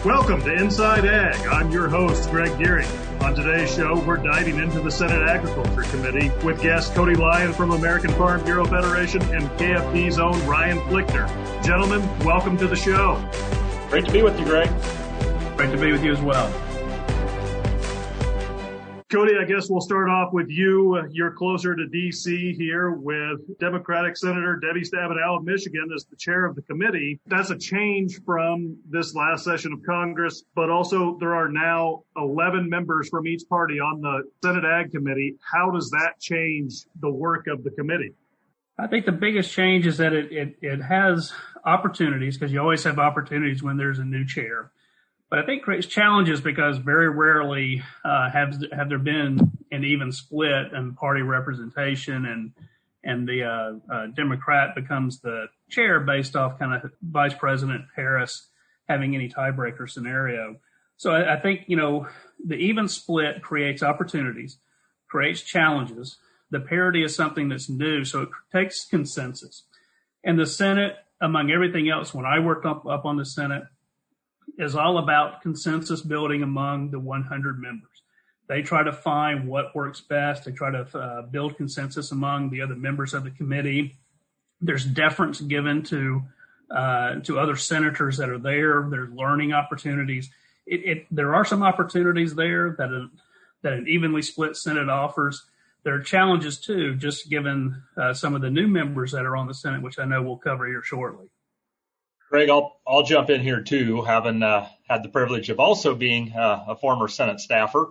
Welcome to Inside Ag. I'm your host, Greg Geary. On today's show, we're diving into the Senate Agriculture Committee with guest Cody Lyon from American Farm Bureau Federation and KFB's own Ryan Flichter. Gentlemen, welcome to the show. Great to be with you, Greg. Great to be with you as well. Cody, I guess we'll start off with you. You're closer to D.C. here with Democratic Senator Debbie Stabenow of Michigan as the chair of the committee. That's a change from this last session of Congress, but also there are now 11 members from each party on the Senate Ag Committee. How does that change the work of the committee? I think the biggest change is that it has opportunities, because you always have opportunities when there's a new chair. But I think creates challenges because very rarely have there been an even split in party representation, and the Democrat becomes the chair based off kind of Vice President Harris having any tiebreaker scenario. So I think, the even split creates opportunities, creates challenges. The parity is something that's new, so it takes consensus. And the Senate, among everything else, when I worked up on the Senate, is all about consensus building among the 100 members. They try to find what works best. They try to build consensus among the other members of the committee. There's deference given to other senators that are there. There's learning opportunities. There are some opportunities there that an evenly split Senate offers. There are challenges too, just given some of the new members that are on the Senate, which I know we'll cover here shortly. Greg, I'll jump in here too, having had the privilege of also being a former Senate staffer.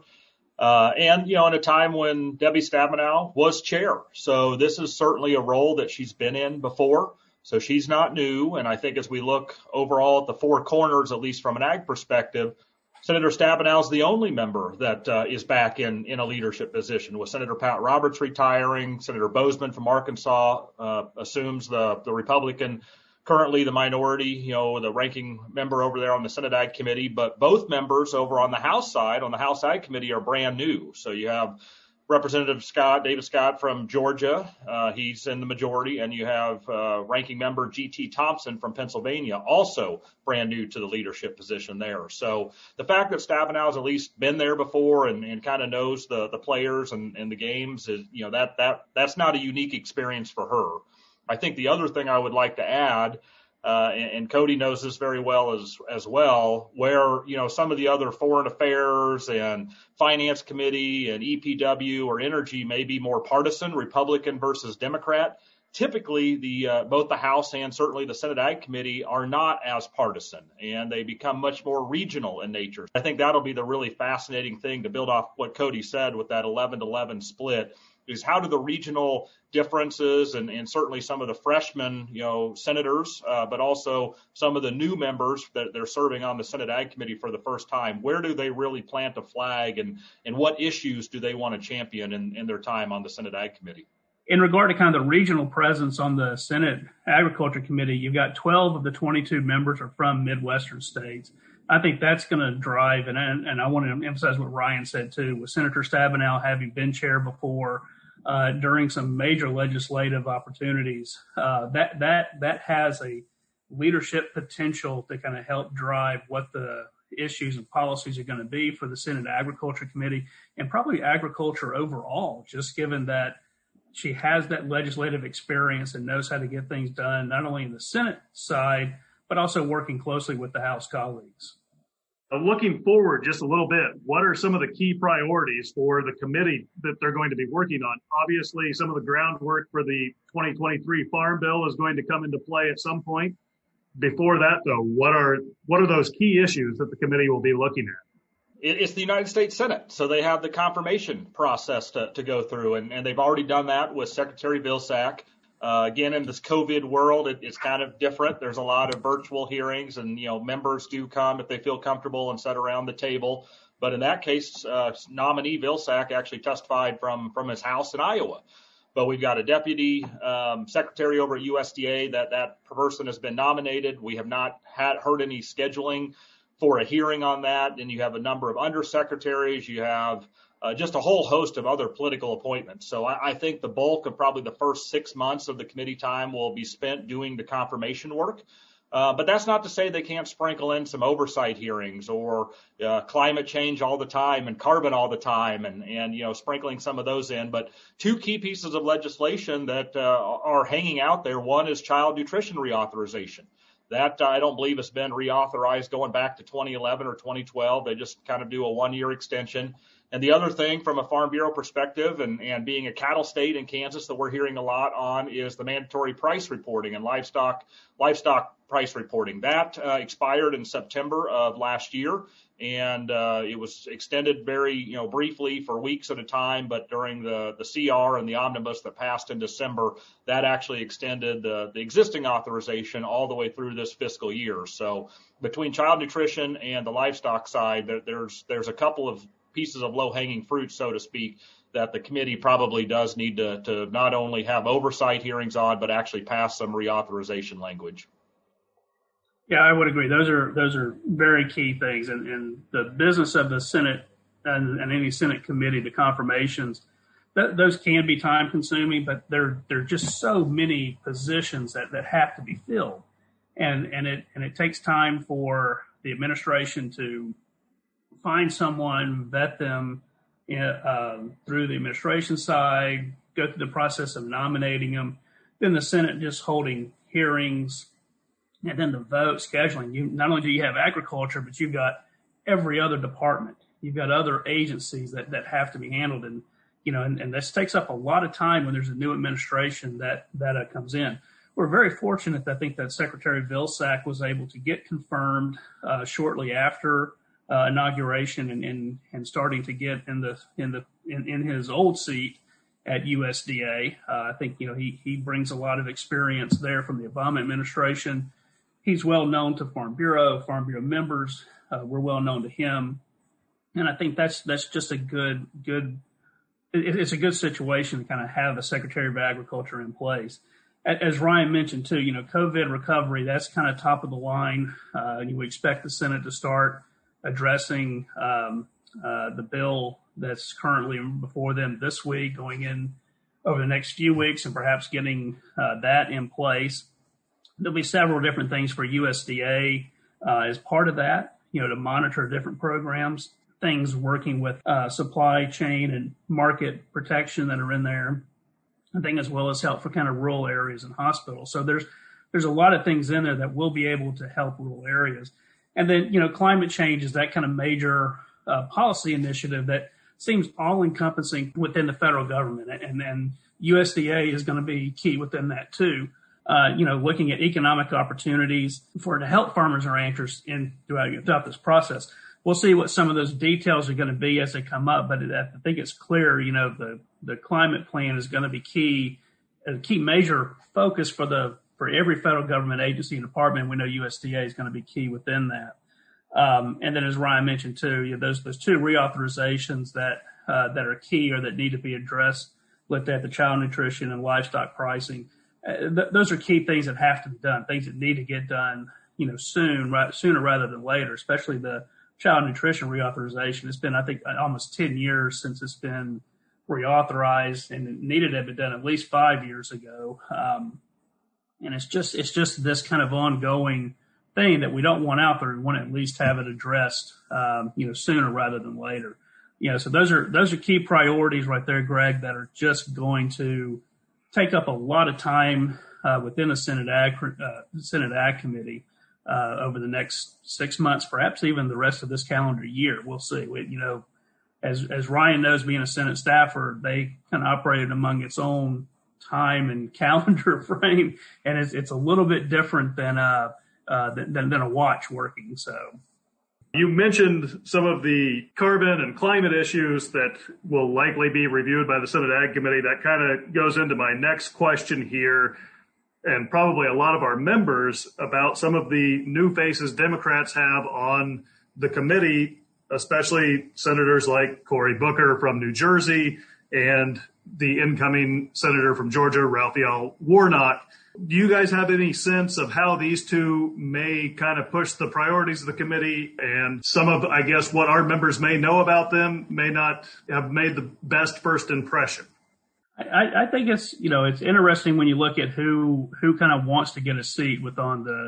And, in a time when Debbie Stabenow was chair. So this is certainly a role that she's been in before. So she's not new. And I think as we look overall at the four corners, at least from an ag perspective, Senator Stabenow is the only member that is back in a leadership position. With Senator Pat Roberts retiring, Senator Bozeman from Arkansas assumes the Republican, currently the minority, the ranking member over there on the Senate Ag Committee, but both members over on the House side, on the House Ag Committee, are brand new. So you have Representative David Scott from Georgia. He's in the majority, and you have ranking member G.T. Thompson from Pennsylvania, also brand new to the leadership position there. So the fact that Stabenow has at least been there before and kind of knows the players and the games is, that's not a unique experience for her. I think the other thing I would like to add, and Cody knows this very well as well, where, some of the other foreign affairs and finance committee and EPW or energy may be more partisan, Republican versus Democrat. Typically, both the House and certainly the Senate Ag Committee are not as partisan, and they become much more regional in nature. I think that'll be the really fascinating thing to build off what Cody said with that 11-11 split. Is how do the regional differences and certainly some of the freshman, senators, but also some of the new members that they're serving on the Senate Ag Committee for the first time, where do they really plant a flag and what issues do they want to champion in their time on the Senate Ag Committee? In regard to kind of the regional presence on the Senate Agriculture Committee, you've got 12 of the 22 members are from Midwestern states. I think that's going to drive, and I want to emphasize what Ryan said too, with Senator Stabenow having been chair before, during some major legislative opportunities, that has a leadership potential to kind of help drive what the issues and policies are going to be for the Senate Agriculture Committee and probably agriculture overall, just given that she has that legislative experience and knows how to get things done, not only in the Senate side, but also working closely with the House colleagues. Looking forward just a little bit, what are some of the key priorities for the committee that they're going to be working on? Obviously, some of the groundwork for the 2023 Farm Bill is going to come into play at some point. Before that, though, what are those key issues that the committee will be looking at? It's the United States Senate, so they have the confirmation process to go through, and they've already done that with Secretary Vilsack. Again, in this COVID world, it's kind of different. There's a lot of virtual hearings and, members do come if they feel comfortable and sit around the table. But in that case, nominee Vilsack actually testified from his house in Iowa. But we've got a deputy secretary over at USDA that person has been nominated. We have not heard any scheduling for a hearing on that. And you have a number of undersecretaries. You have just a whole host of other political appointments. So I think the bulk of probably the first 6 months of the committee time will be spent doing the confirmation work. But that's not to say they can't sprinkle in some oversight hearings or climate change all the time and carbon all the time and sprinkling some of those in. But two key pieces of legislation that are hanging out there. One is child nutrition reauthorization. That I don't believe has been reauthorized going back to 2011 or 2012. They just kind of do a 1-year extension. And the other thing from a Farm Bureau perspective and being a cattle state in Kansas that we're hearing a lot on is the mandatory price reporting and livestock price reporting. That expired in September of last year, and it was extended very briefly for weeks at a time. But during the CR and the omnibus that passed in December, that actually extended the existing authorization all the way through this fiscal year. So between child nutrition and the livestock side, there's a couple of pieces of low-hanging fruit, so to speak, that the committee probably does need to not only have oversight hearings on, but actually pass some reauthorization language. Yeah, I would agree. Those are very key things, and the business of the Senate and any Senate committee, the confirmations, those can be time-consuming, but there are just so many positions that have to be filled, and it takes time for the administration to find someone, vet them through the administration side, go through the process of nominating them, then the Senate just holding hearings, and then the vote, scheduling. Not only do you have agriculture, but you've got every other department. You've got other agencies that have to be handled, and this takes up a lot of time when there's a new administration that comes in. We're very fortunate, I think, that Secretary Vilsack was able to get confirmed shortly after inauguration and starting to get in his old seat at USDA. I think he brings a lot of experience there from the Obama administration. He's well known to Farm Bureau members. We're well known to him, and I think that's just a good. It's a good situation to kind of have a Secretary of Agriculture in place. As Ryan mentioned too, COVID recovery, that's kind of top of the line. We expect the Senate to start addressing the bill that's currently before them this week, going in over the next few weeks, and perhaps getting that in place. There'll be several different things for USDA as part of that, to monitor different programs, things working with supply chain and market protection that are in there, I think, as well as help for kind of rural areas and hospitals. So there's a lot of things in there that will be able to help rural areas. And then, climate change is that kind of major policy initiative that seems all-encompassing within the federal government. And USDA is going to be key within that, too. Looking at economic opportunities to help farmers and ranchers throughout this process. We'll see what some of those details are going to be as they come up, but I think it's clear, the climate plan is going to be a key major focus for every federal government agency and department. We know USDA is going to be key within that. And then, as Ryan mentioned too, those two reauthorizations that are key or that need to be addressed, looked at, the child nutrition and livestock pricing. Those are key things that have to be done, things that need to get done, sooner rather than later, especially the child nutrition reauthorization. It's been, I think, almost 10 years since it's been reauthorized, and it needed to have been done at least 5 years ago. And it's just this kind of ongoing thing that we don't want out there. We want to at least have it addressed, sooner rather than later. So those are key priorities right there, Greg, that are just going to take up a lot of time within the Senate Ag Committee over the next 6 months, perhaps even the rest of this calendar year. We'll see. As Ryan knows, being a Senate staffer, they kind of operated among its own time and calendar frame, and it's a little bit different than a watch working. So. You mentioned some of the carbon and climate issues that will likely be reviewed by the Senate Ag Committee. That kind of goes into my next question here, and probably a lot of our members, about some of the new faces Democrats have on the committee, especially senators like Cory Booker from New Jersey and the incoming senator from Georgia, Raphael Warnock. Do you guys have any sense of how these two may kind of push the priorities of the committee, and some of, I guess, what our members may know about them may not have made the best first impression? I think it's interesting when you look at who kind of wants to get a seat on the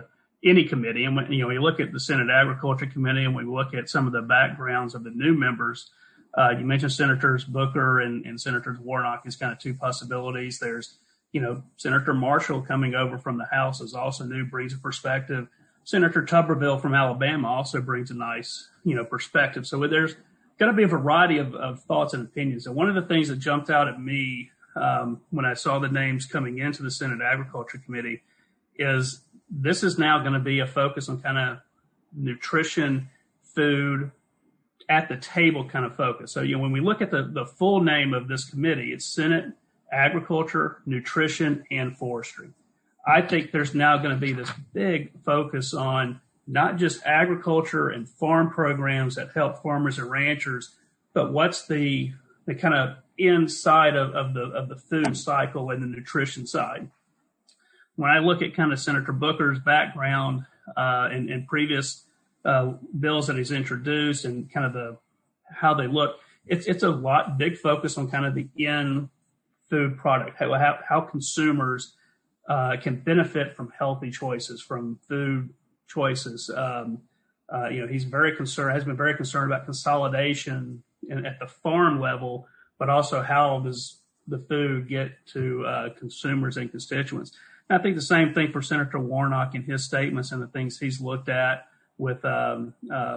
any committee. And when you look at the Senate Agriculture Committee and we look at some of the backgrounds of the new members, you mentioned Senators Booker and Senators Warnock as kind of two possibilities. There's, Senator Marshall coming over from the House is also new, brings a perspective. Senator Tuberville from Alabama also brings a nice, perspective. So there's going to be a variety of thoughts and opinions. And one of the things that jumped out at me when I saw the names coming into the Senate Agriculture Committee is this is now going to be a focus on kind of nutrition, food, at the table kind of focus. So, when we look at the full name of this committee, it's Senate Agriculture, Nutrition, and Forestry. I think there's now going to be this big focus on not just agriculture and farm programs that help farmers and ranchers, but what's the kind of inside of the food cycle and the nutrition side. When I look at kind of Senator Booker's background and previous bills that he's introduced and kind of how they look, it's a big focus on kind of the end food product, how consumers can benefit from healthy choices, from food choices. He's has been very concerned about consolidation at the farm level, but also how does the food get to consumers and constituents. And I think the same thing for Senator Warnock in his statements and the things he's looked at with in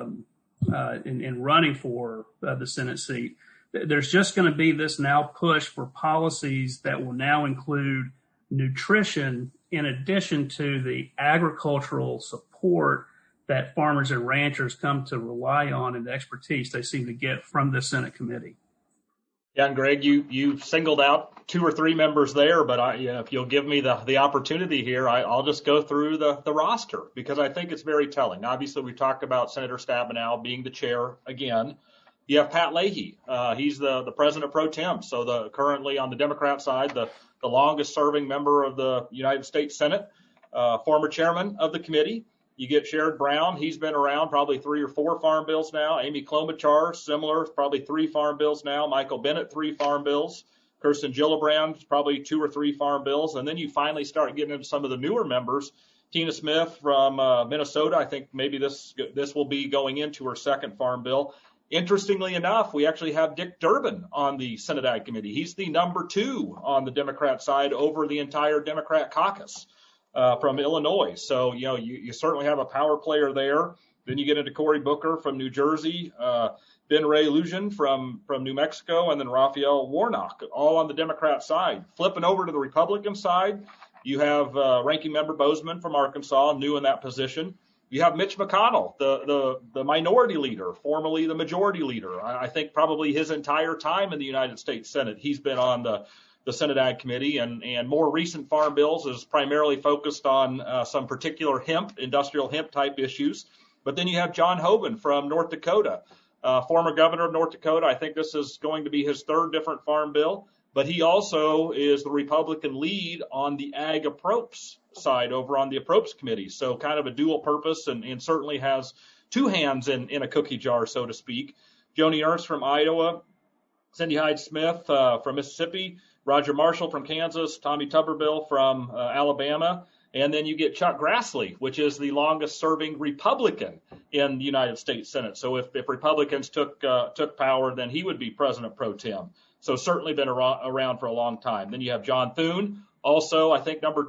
running for the Senate seat. There's just going to be this now push for policies that will now include nutrition in addition to the agricultural support that farmers and ranchers come to rely on and the expertise they seem to get from the Senate committee. Yeah, and Greg, you singled out 2 or 3 members there, but if you'll give me the opportunity here, I'll just go through the roster because I think it's very telling. Obviously, we talked about Senator Stabenow being the chair again. You have Pat Leahy. He's the president pro tem, so currently on the Democrat side, the longest serving member of the United States Senate, former chairman of the committee. You get Sherrod Brown. He's been around probably 3 or 4 farm bills now. Amy Klobuchar, similar, probably 3 farm bills now. Michael Bennet, 3 farm bills. Kirsten Gillibrand, probably 2 or 3 farm bills. And then you finally start getting into some of the newer members. Tina Smith from Minnesota. I think maybe this will be going into her 2nd farm bill. Interestingly enough, we actually have Dick Durbin on the Senate Ag Committee. He's the number 2 on the Democrat side over the entire Democrat caucus from Illinois. So, you certainly have a power player there. Then you get into Cory Booker from New Jersey, Ben Ray Lujan from New Mexico, and then Raphael Warnock, all on the Democrat side. Flipping over to the Republican side, you have Ranking Member Bozeman from Arkansas, new in that position. You have Mitch McConnell, the minority leader, formerly the majority leader. I think probably his entire time in the United States Senate, he's been on the Senate Ag Committee, and more recent farm bills is primarily focused on some particular industrial hemp type issues. But then you have John Hoeven from North Dakota, former governor of North Dakota. I think this is going to be his 3rd different farm bill. But he also is the Republican lead on the Ag Approps side over on the Approps Committee. So kind of a dual purpose and certainly has 2 hands in a cookie jar, so to speak. Joni Ernst from Iowa, Cindy Hyde-Smith from Mississippi, Roger Marshall from Kansas, Tommy Tuberville from Alabama. And then you get Chuck Grassley, which is the longest serving Republican in the United States Senate. So if Republicans took power, then he would be president pro tem. So certainly been around for a long time. Then you have John Thune, also I think number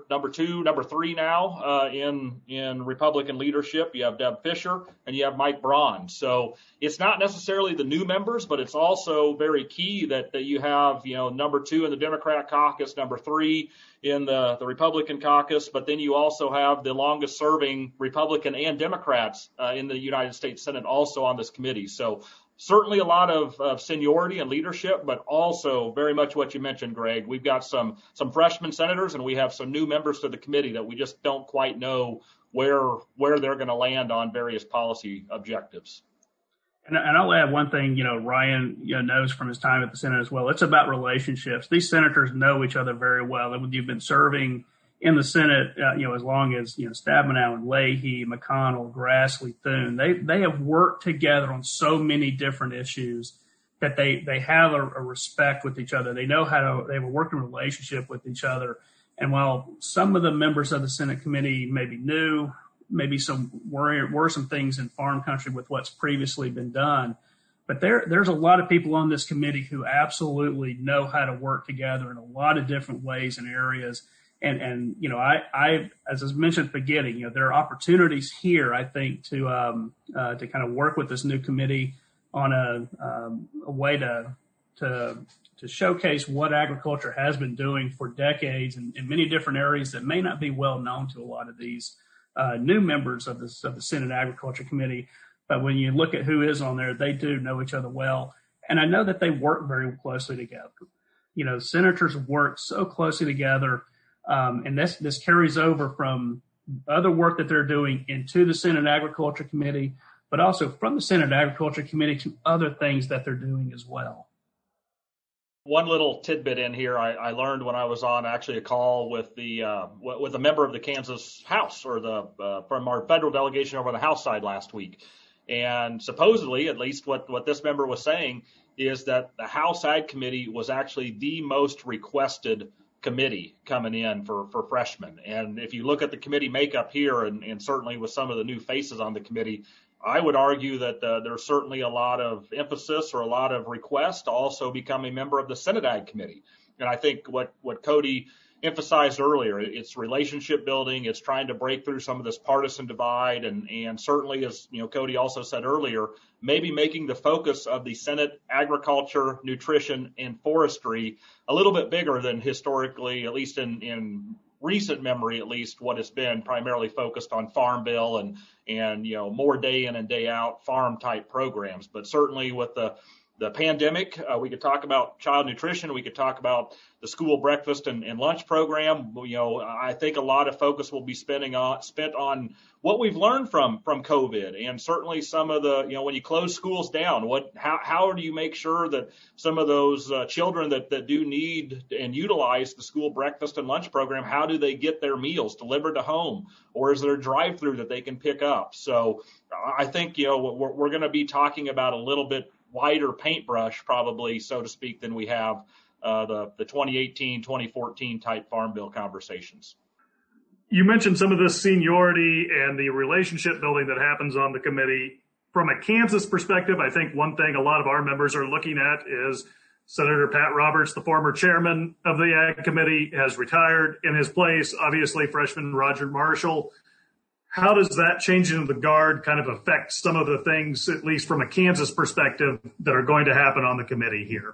3 now in Republican leadership. You have Deb Fischer and you have Mike Braun. So it's not necessarily the new members, but it's also very key that you have number 2 in the Democrat caucus, number 3 in the Republican caucus, but then you also have the longest serving Republican and Democrats in the United States Senate also on this committee. So certainly a lot of seniority and leadership, but also very much what you mentioned, Greg. We've got some freshman senators and we have some new members to the committee that we just don't quite know where they're going to land on various policy objectives. And I'll add one thing, Ryan knows from his time at the Senate as well. It's about relationships. These senators know each other very well. And when you've been serving in the Senate, as long as, Stabenow and Leahy, McConnell, Grassley, Thune, they have worked together on so many different issues that they have a respect with each other. They know they have a working relationship with each other. And while some of the members of the Senate committee may be new maybe some worrisome things in farm country with what's previously been done. But there's a lot of people on this committee who absolutely know how to work together in a lot of different ways and areas. And I as I mentioned at the beginning, there are opportunities here, I think, to kind of work with this new committee on a way to showcase what agriculture has been doing for decades in many different areas that may not be well known to a lot of these new members of the Senate Agriculture Committee. But when you look at who is on there, they do know each other well. And I know that they work very closely together. Senators work so closely together. And this carries over from other work that they're doing into the Senate Agriculture Committee, but also from the Senate Agriculture Committee to other things that they're doing as well. One little tidbit in here I learned when I was on actually a call with with a member of the Kansas House or from our federal delegation over on the House side last week. And supposedly, at least what this member was saying, is that the House Ag Committee was actually the most requested committee coming in for freshmen. And if you look at the committee makeup here, and certainly with some of the new faces on the committee, I would argue that there's certainly a lot of emphasis or a lot of requests to also become a member of the Senate Ag Committee. And I think what Cody emphasized earlier, it's relationship building, it's trying to break through some of this partisan divide, and certainly, as Cody also said earlier, maybe making the focus of the Senate Agriculture, Nutrition, and Forestry a little bit bigger than historically, at least in recent memory, at least what it's been primarily focused on Farm Bill and more day in and day out farm type programs. But certainly with the pandemic, we could talk about child nutrition. We could talk about the school breakfast and lunch program. I think a lot of focus will be spent on what we've learned from COVID, and certainly some of the, when you close schools down, how do you make sure that some of those children that do need and utilize the school breakfast and lunch program, how do they get their meals delivered to home, or is there a drive-through that they can pick up? So I think, we're going to be talking about a little bit wider paintbrush, probably, so to speak, than we have the 2018, 2014 type Farm Bill conversations. You mentioned some of the seniority and the relationship building that happens on the committee. From a Kansas perspective, I think one thing a lot of our members are looking at is Senator Pat Roberts, the former chairman of the Ag Committee, has retired. In his place, obviously, freshman Roger Marshall. How does that changing of the guard kind of affect some of the things, at least from a Kansas perspective, that are going to happen on the committee here?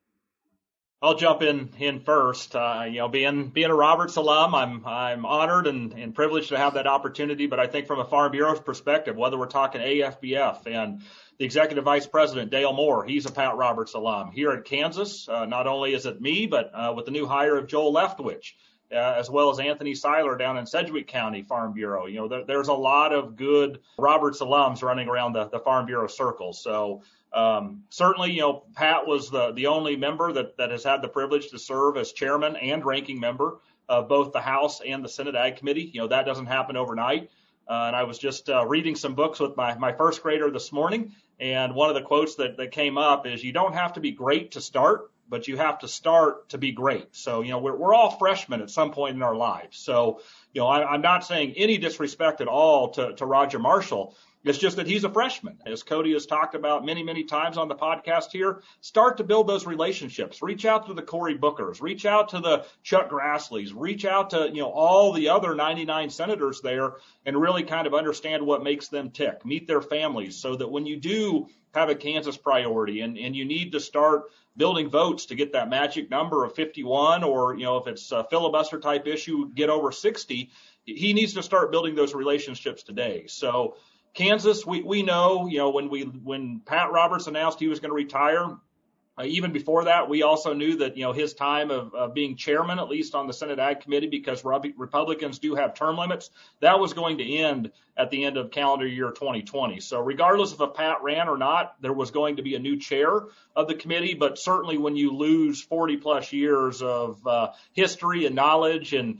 I'll jump in first. Being a Roberts alum, I'm honored and privileged to have that opportunity. But I think from a Farm Bureau's perspective, whether we're talking AFBF and the Executive Vice President, Dale Moore, he's a Pat Roberts alum. Here at Kansas, not only is it me, but with the new hire of Joel Leftwich, as well as Anthony Seiler down in Sedgwick County Farm Bureau. There's a lot of good Roberts alums running around the Farm Bureau circle. So certainly, Pat was the only member that has had the privilege to serve as chairman and ranking member of both the House and the Senate Ag Committee. That doesn't happen overnight. And I was just reading some books with my first grader this morning. And one of the quotes that came up is, you don't have to be great to start, but you have to start to be great. So, we're all freshmen at some point in our lives. So, I'm not saying any disrespect at all to Roger Marshall. It's just that he's a freshman. As Cody has talked about many, many times on the podcast here, start to build those relationships. Reach out to the Cory Bookers. Reach out to the Chuck Grassleys. Reach out to, all the other 99 senators there and really kind of understand what makes them tick. Meet their families so that when you do have a Kansas priority and you need to start building votes to get that magic number of 51, or, if it's a filibuster type issue, get over 60, he needs to start building those relationships today. So Kansas, we know, when Pat Roberts announced he was going to retire, even before that, we also knew that, his time of being chairman, at least on the Senate Ag Committee, because Republicans do have term limits, that was going to end at the end of calendar year 2020. So regardless if a Pat ran or not, there was going to be a new chair of the committee. But certainly when you lose 40 plus years of history and knowledge and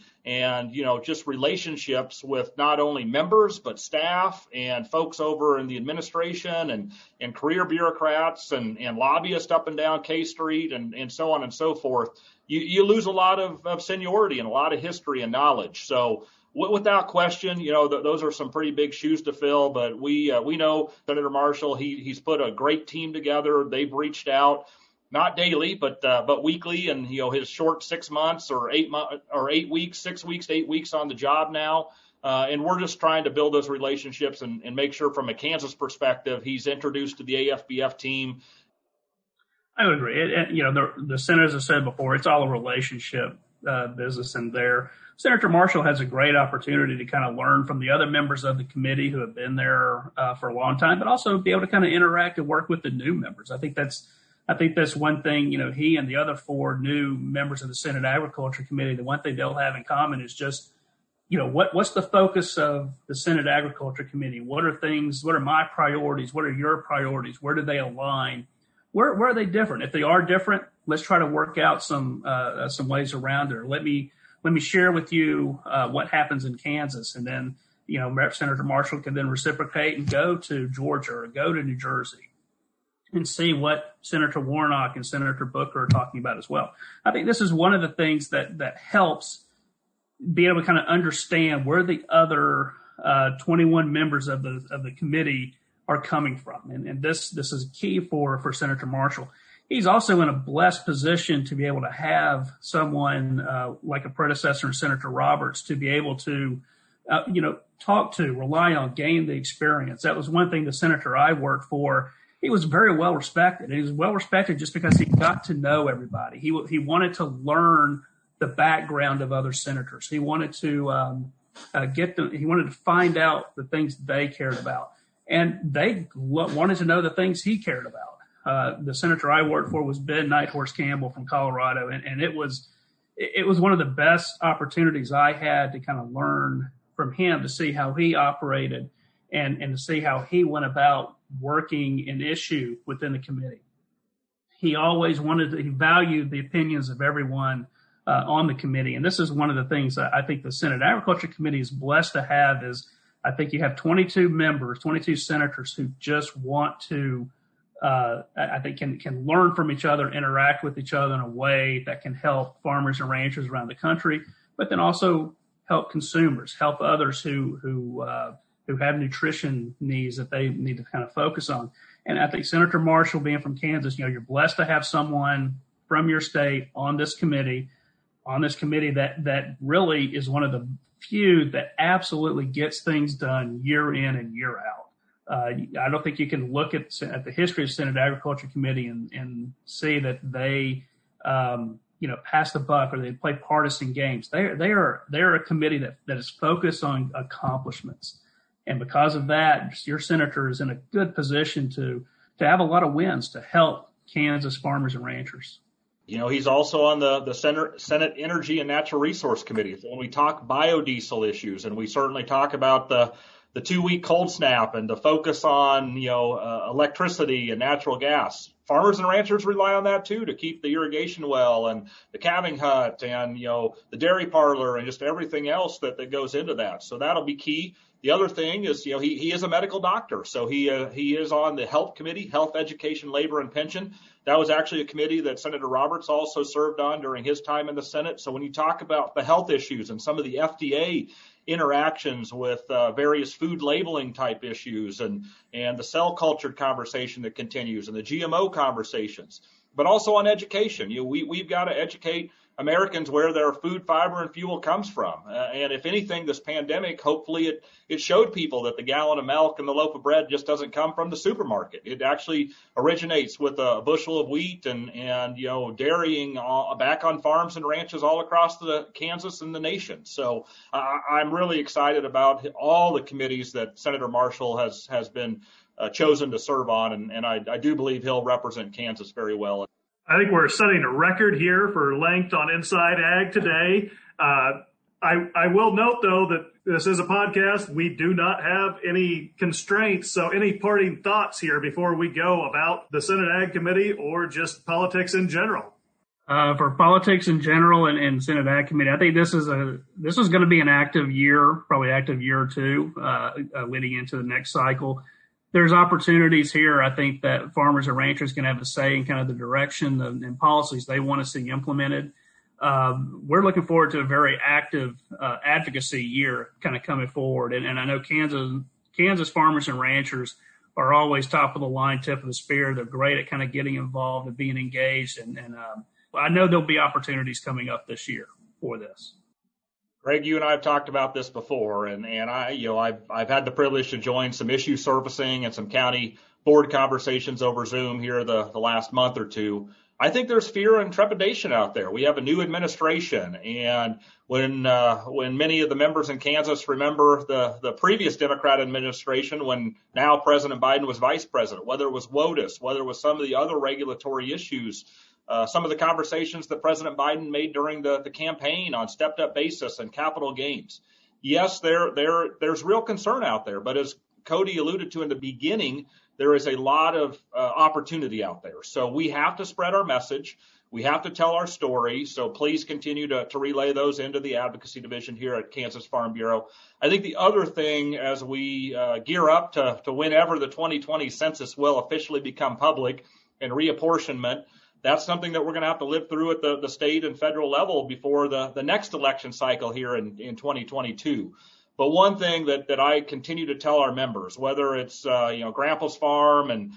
just relationships with not only members, but staff and folks over in the administration and career bureaucrats and lobbyists up and down K Street and so on and so forth, you lose a lot of seniority and a lot of history and knowledge. So Without question, those are some pretty big shoes to fill, but we know Senator Marshall, he's put a great team together. They've reached out, not daily, but weekly, and his short 6 months or 8 weeks, 6 weeks, 8 weeks on the job now. And we're just trying to build those relationships and make sure from a Kansas perspective, he's introduced to the AFBF team. I would agree. The Senate, as I said before, it's all a relationship business in there. Senator Marshall has a great opportunity to kind of learn from the other members of the committee who have been there for a long time, but also be able to kind of interact and work with the new members. I think that's one thing, he and the other 4 new members of the Senate Agriculture Committee, the one thing they'll have in common is just, what's the focus of the Senate Agriculture Committee? What are my priorities? What are your priorities? Where do they align? Where are they different? If they are different, let's try to work out some ways around it. Let me share with you what happens in Kansas, and then Senator Marshall can then reciprocate and go to Georgia or go to New Jersey and see what Senator Warnock and Senator Booker are talking about as well. I think this is one of the things that helps be able to kind of understand where the other 21 members of the committee are coming from. And this is key for Senator Marshall. He's also in a blessed position to be able to have someone like a predecessor, Senator Roberts, to be able to, talk to, rely on, gain the experience. That was one thing the senator I worked for. He was very well respected. He was well respected just because he got to know everybody. He wanted to learn the background of other senators. He wanted to he wanted to find out the things they cared about, and they wanted to know the things he cared about. The senator I worked for was Ben Nighthorse Campbell from Colorado, and it was one of the best opportunities I had to kind of learn from him, to see how he operated and to see how he went about working an issue within the committee. He always he valued the opinions of everyone on the committee. And this is one of the things that I think the Senate Agriculture Committee is blessed to have is I think you have 22 members, 22 senators who just want to, I think can learn from each other, interact with each other in a way that can help farmers and ranchers around the country, but then also help consumers, help others who have nutrition needs that they need to kind of focus on. And I think Senator Marshall, being from Kansas, you're blessed to have someone from your state on this committee that really is one of the few that absolutely gets things done year in and year out. I don't think you can look at the history of Senate Agriculture Committee and see that they, pass the buck or they play partisan games. They're a committee that is focused on accomplishments. And because of that, your senator is in a good position to have a lot of wins to help Kansas farmers and ranchers. He's also on the Senate Energy and Natural Resource Committee. So when we talk biodiesel issues, and we certainly talk about the 2-week cold snap and the focus on, electricity and natural gas, farmers and ranchers rely on that too to keep the irrigation well and the calving hut and, the dairy parlor and just everything else that goes into that. So that'll be key. The other thing is, he is a medical doctor. So he is on the Health Committee, Health, Education, Labor, and Pension. That was actually a committee that Senator Roberts also served on during his time in the Senate. So when you talk about the health issues and some of the FDA interactions with various food labeling type issues and the cell culture conversation that continues and the GMO conversations, but also on education, we've got to educate Americans where their food, fiber, and fuel comes from. And if anything, this pandemic, hopefully it showed people that the gallon of milk and the loaf of bread just doesn't come from the supermarket. It actually originates with a bushel of wheat and dairying back on farms and ranches all across the Kansas and the nation. So I'm really excited about all the committees that Senator Marshall has been chosen to serve on. And I do believe he'll represent Kansas very well. I think we're setting a record here for length on Inside Ag today. I will note, though, that this is a podcast. We do not have any constraints. So any parting thoughts here before we go about the Senate Ag Committee or just politics in general? For politics in general and Senate Ag Committee, I think this is going to be an active year, probably active year or two leading into the next cycle. There's opportunities here. I think that farmers and ranchers can have a say in kind of the direction and policies they want to see implemented. we're looking forward to a very active advocacy year kind of coming forward. And I know Kansas farmers and ranchers are always top of the line, tip of the spear. They're great at kind of getting involved and being engaged. And I know there'll be opportunities coming up this year for this. Greg, you and I have talked about this before, and I've had the privilege to join some issue surfacing and some county board conversations over Zoom here the last month or two. I think there's fear and trepidation out there. We have a new administration, and when many of the members in Kansas remember the previous Democrat administration, when now President Biden was vice president, whether it was WOTUS, whether it was some of the other regulatory issues, some of the conversations that President Biden made during the campaign on stepped-up basis and capital gains. Yes, there's real concern out there, but as Cody alluded to in the beginning, there is a lot of opportunity out there. So we have to spread our message. We have to tell our story. So please continue to relay those into the advocacy division here at Kansas Farm Bureau. I think the other thing, as we gear up to whenever the 2020 census will officially become public and reapportionment, that's something that we're going to have to live through at the state and federal level before the next election cycle here in 2022. But one thing that I continue to tell our members, whether it's Grandpa's farm and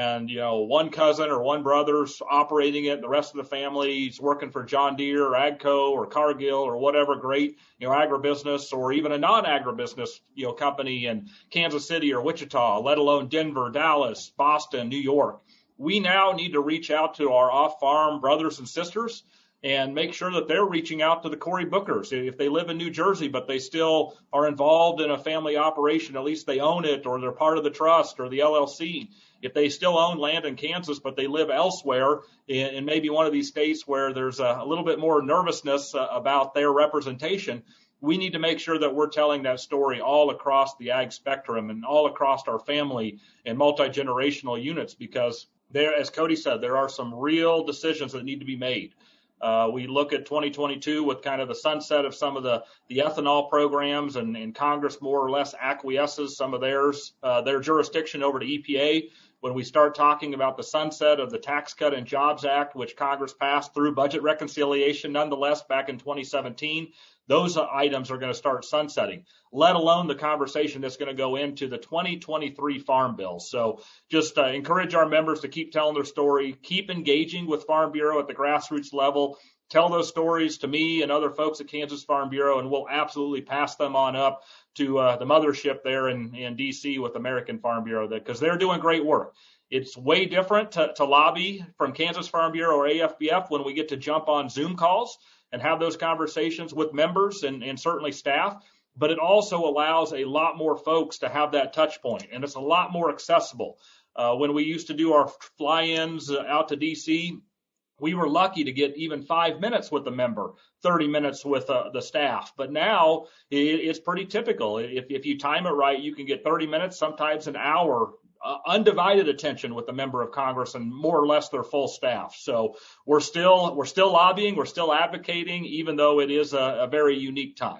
one cousin or one brother's operating it, the rest of the family's working for John Deere or AGCO or Cargill or whatever great agribusiness, or even a non-agribusiness company in Kansas City or Wichita, let alone Denver, Dallas, Boston, New York. We now need to reach out to our off-farm brothers and sisters and make sure that they're reaching out to the Cory Bookers. If they live in New Jersey, but they still are involved in a family operation, at least they own it, or they're part of the trust or the LLC. If they still own land in Kansas, but they live elsewhere in maybe one of these states where there's a little bit more nervousness about their representation, we need to make sure that we're telling that story all across the ag spectrum and all across our family and multi-generational units, because there, as Cody said, there are some real decisions that need to be made. We look at 2022 with kind of the sunset of some of the ethanol programs, and Congress more or less acquiesces some of their jurisdiction over to EPA. When we start talking about the sunset of the Tax Cut and Jobs Act, which Congress passed through budget reconciliation nonetheless back in 2017, those items are going to start sunsetting, let alone the conversation that's going to go into the 2023 Farm Bill. So just encourage our members to keep telling their story, keep engaging with Farm Bureau at the grassroots level, tell those stories to me and other folks at Kansas Farm Bureau, and we'll absolutely pass them on up to the mothership there in D.C. with American Farm Bureau, because they're doing great work. It's way different to lobby from Kansas Farm Bureau or AFBF when we get to jump on Zoom calls and have those conversations with members and certainly staff. But it also allows a lot more folks to have that touch point, and it's a lot more accessible. When we used to do our fly-ins out to D.C., we were lucky to get even 5 minutes with the member, 30 minutes with the staff. But now it's pretty typical. If you time it right, you can get 30 minutes, sometimes an hour, undivided attention with the member of Congress and more or less their full staff. So we're still lobbying, we're still advocating, even though it is a very unique time.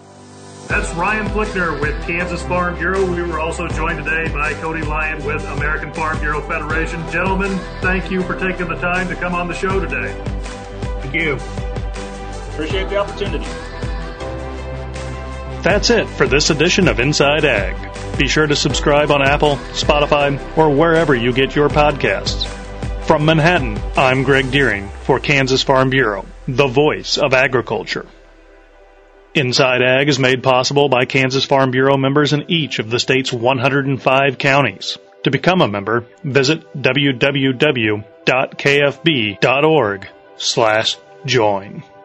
That's Ryan Flickner with Kansas Farm Bureau. We were also joined today by Cody Lyon with American Farm Bureau Federation. Gentlemen, thank you for taking the time to come on the show today. Thank you. Appreciate the opportunity. That's it for this edition of Inside Ag. Be sure to subscribe on Apple, Spotify, or wherever you get your podcasts. From Manhattan, I'm Greg Deering for Kansas Farm Bureau, the voice of agriculture. Inside Ag is made possible by Kansas Farm Bureau members in each of the state's 105 counties. To become a member, visit www.kfb.org/join.